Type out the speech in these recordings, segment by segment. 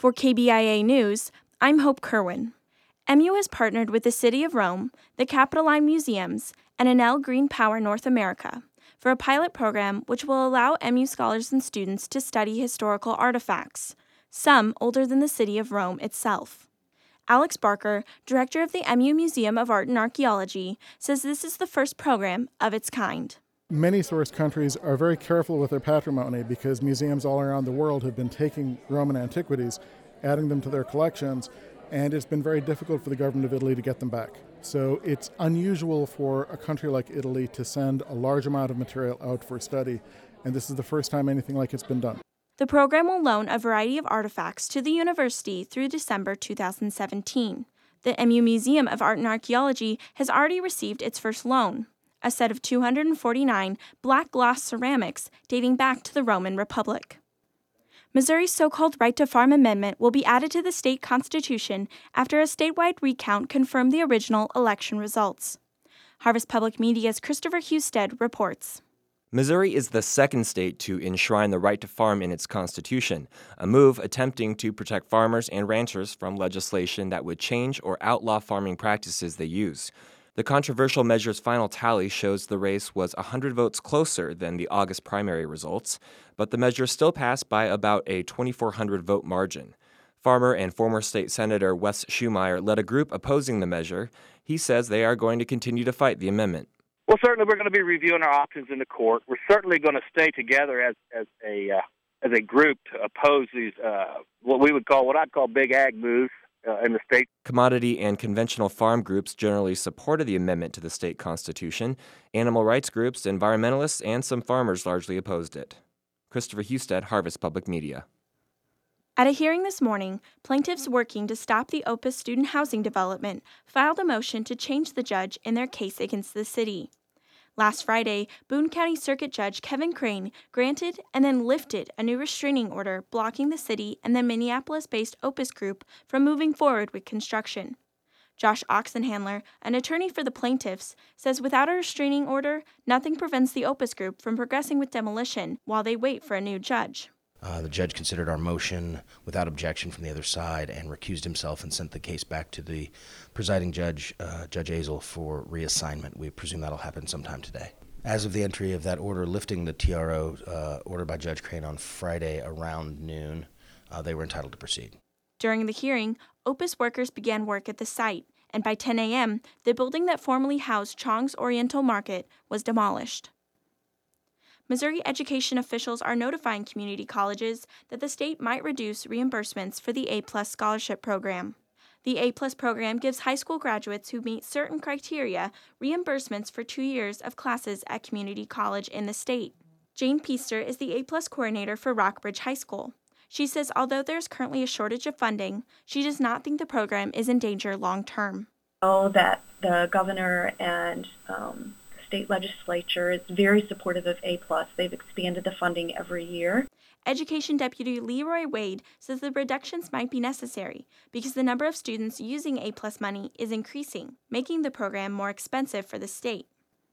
For KBIA News, I'm Hope Kerwin. MU has partnered with the City of Rome, the Capitoline Museums, and Enel Green Power North America for a pilot program which will allow MU scholars and students to study historical artifacts, some older than the City of Rome itself. Alex Barker, director of the MU Museum of Art and Archaeology, says this is the first program of its kind. Many source countries are very careful with their patrimony because museums all around the world have been taking Roman antiquities, adding them to their collections, and it's been very difficult for the government of Italy to get them back. So it's unusual for a country like Italy to send a large amount of material out for study, and this is the first time anything like it's been done. The program will loan a variety of artifacts to the university through December 2017. The MU Museum of Art and Archaeology has already received its first loan, a set of 249 black gloss ceramics dating back to the Roman Republic. Missouri's so-called right to farm amendment will be added to the state constitution after a statewide recount confirmed the original election results. Harvest Public Media's Christopher Husted reports. Missouri is the second state to enshrine the right to farm in its constitution, a move attempting to protect farmers and ranchers from legislation that would change or outlaw farming practices they use. The controversial measure's final tally shows the race was 100 votes closer than the August primary results, but the measure still passed by about a 2,400 vote margin. Farmer and former state senator Wes Schumeyer led a group opposing the measure. He says they are going to continue to fight the amendment. Well, certainly we're going to be reviewing our options in the court. We're certainly going to stay together as a group to oppose these what I'd call big ag moves in the state. Commodity and conventional farm groups generally supported the amendment to the state constitution. Animal rights groups, environmentalists, and some farmers largely opposed it. Christopher Husted, Harvest Public Media. At a hearing this morning, plaintiffs working to stop the Opus student housing development filed a motion to change the judge in their case against the city. Last Friday, Boone County Circuit Judge Kevin Crane granted and then lifted a new restraining order blocking the city and the Minneapolis-based Opus Group from moving forward with construction. Josh Oxenhandler, an attorney for the plaintiffs, says without a restraining order, nothing prevents the Opus Group from progressing with demolition while they wait for a new judge. The judge considered our motion without objection from the other side and recused himself and sent the case back to the presiding judge, Judge Azel, for reassignment. We presume that'll happen sometime today. As of the entry of that order lifting the TRO ordered by Judge Crane on Friday around noon, they were entitled to proceed. During the hearing, Opus workers began work at the site, and by 10 a.m., the building that formerly housed Chong's Oriental Market was demolished. Missouri education officials are notifying community colleges that the state might reduce reimbursements for the A+ scholarship program. The A+ program gives high school graduates who meet certain criteria reimbursements for 2 years of classes at community college in the state. Jane Peaster is the A+ coordinator for Rockbridge High School. She says although there's currently a shortage of funding, she does not think the program is in danger long term. That the governor and state legislature is very supportive of A+. They've expanded the funding every year. Education Deputy Leroy Wade says the reductions might be necessary because the number of students using A+ money is increasing, making the program more expensive for the state.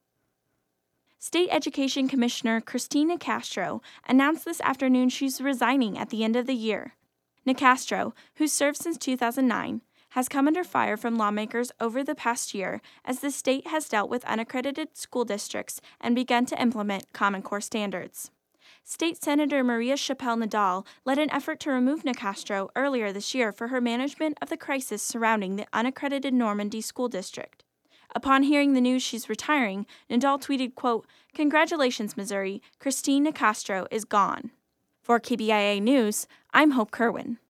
State Education Commissioner Christine Nicastro announced this afternoon she's resigning at the end of the year. Nicastro, who's served since 2009, has come under fire from lawmakers over the past year as the state has dealt with unaccredited school districts and begun to implement Common Core standards. State Senator Maria Chappelle-Nadal led an effort to remove Nicastro earlier this year for her management of the crisis surrounding the unaccredited Normandy School District. Upon hearing the news she's retiring, Nadal tweeted, quote, "Congratulations, Missouri. Christine Nicastro is gone." For KBIA News, I'm Hope Kerwin.